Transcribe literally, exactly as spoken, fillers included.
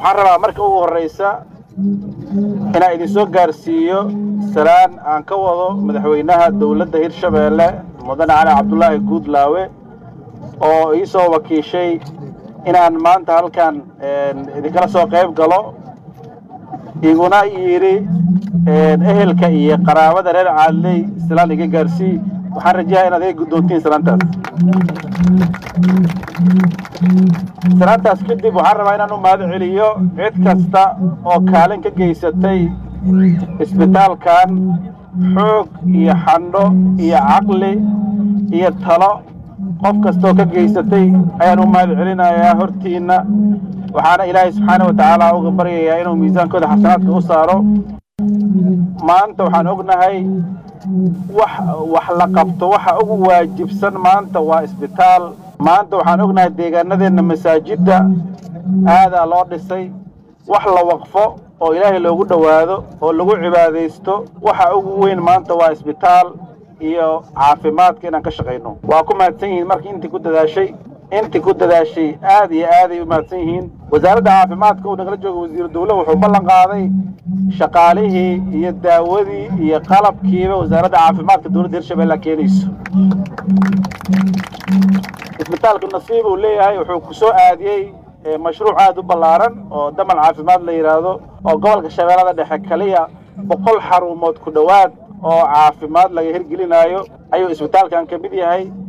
waxaan rabaa marka ugu horeysa inaan idin soo gaarsiiyo salaan aan ka wado madaxweynaha dowladda Hirshabeelle Mudane Cali Cabdullaahi Guudlaawe oo ii soo wakiishay inaan maanta halkan idinkala soo qayb galo iguna yiri ehelka iyo qaraabada reer Caadley salaan iga gaarsii waxaan rajaynayaa inaad iga guddoontiin salaantaas salaantaas kadib waxaan rabaa inaan u mahad celiyo cid kasta oo kaalin ka geysatay isbitaalkan xoog iyo xandho iyo caqli iyo talo qof kasta oo ka geysatay ayaan u mahad celinayaa hortiina waxaana ilaahay subxaanahu wa tacaala uga baryayaa inuu miisaankooda xasanaadka u saaro maanta waxaan ognahay wax wax la qabto waxa ugu waajibsan maanta waa isbitaal maanta waxaan ognahay deegaanadeena masaajidda aada loo dhisay wax la waqfo oo ilaahay loogu dhawaado oo lagu cibaadeysto waxa ugu weyn maanta waa isbitaal iyo caafimaadka inaan ka shaqeyno waa ku mahadsan yihiin markii intii ku dadaashay intii ku dadaashay aad iyo aad ay u mahadsan yihiin wasaaradda caafimaadka uu nagala joogo wasiir dawladda wuxuu ballan qaaday shaqaalihii iyo daawadii iyo qalabkiiba wasaaradda caafimaadka dowladda Hirshabeelle keenayso isbitaalka nasiib uu leeyahay wuxuu ku soo aadiyay mashruuc aad u ballaaran oo damal caafimaad la yiraahdo oo gobolka Shabeellada Dhexe kaliya boqol xarumood ku dhawaad oo caafimaad laga hirgelinayo ayuu isbitaalkan ka mid yahay